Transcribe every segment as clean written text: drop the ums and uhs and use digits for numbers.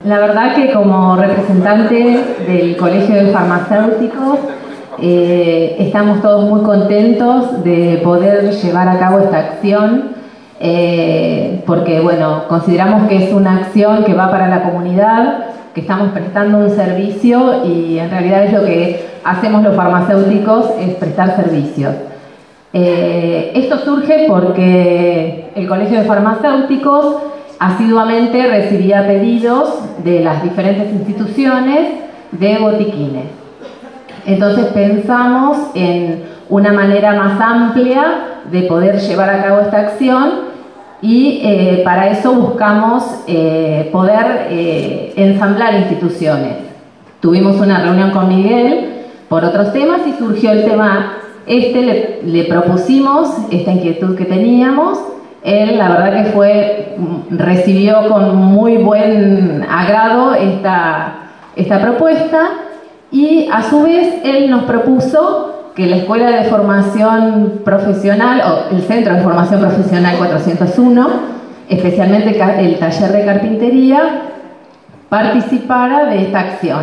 la verdad que como representante del Colegio de Farmacéuticos estamos todos muy contentos de poder llevar a cabo esta acción porque bueno, consideramos que es una acción que va para la comunidad, que estamos prestando un servicio y en realidad es lo que hacemos los farmacéuticos, es prestar servicios. Esto surge porque el Colegio de Farmacéuticos asiduamente recibía pedidos de las diferentes instituciones de botiquines. Entonces pensamos en una manera más amplia de poder llevar a cabo esta acción y para eso buscamos poder ensamblar instituciones. Tuvimos una reunión con Miguel por otros temas y surgió el tema le propusimos esta inquietud que teníamos. Él, la verdad que recibió con muy buen agrado esta propuesta y a su vez él nos propuso que la Escuela de Formación Profesional, o el Centro de Formación Profesional 401, especialmente el taller de carpintería, participara de esta acción.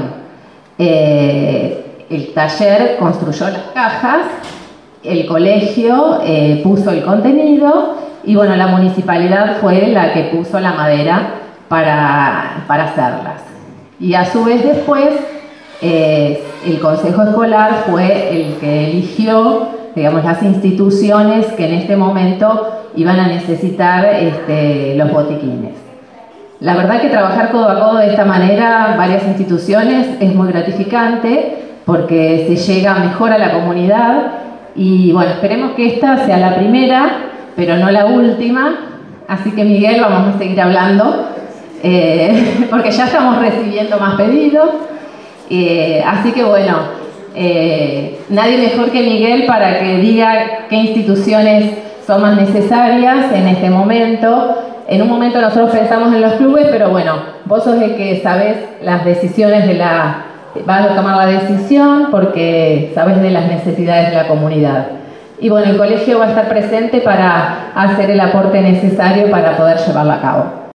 El taller construyó las cajas, el colegio puso el contenido y bueno, la municipalidad fue la que puso la madera para hacerlas. Y a su vez después el consejo escolar fue el que eligió, digamos, las instituciones que en este momento iban a necesitar los botiquines. La verdad que trabajar codo a codo de esta manera, varias instituciones, es muy gratificante porque se llega mejor a la comunidad y bueno, esperemos que esta sea la primera, pero no la última. Así que Miguel, vamos a seguir hablando porque ya estamos recibiendo más pedidos. Así que bueno, nadie mejor que Miguel para que diga qué instituciones son más necesarias en este momento. En un momento nosotros pensamos en los clubes, pero bueno, vos sos el que sabés las decisiones vas a tomar la decisión porque sabés de las necesidades de la comunidad. Y bueno, el colegio va a estar presente para hacer el aporte necesario para poder llevarla a cabo.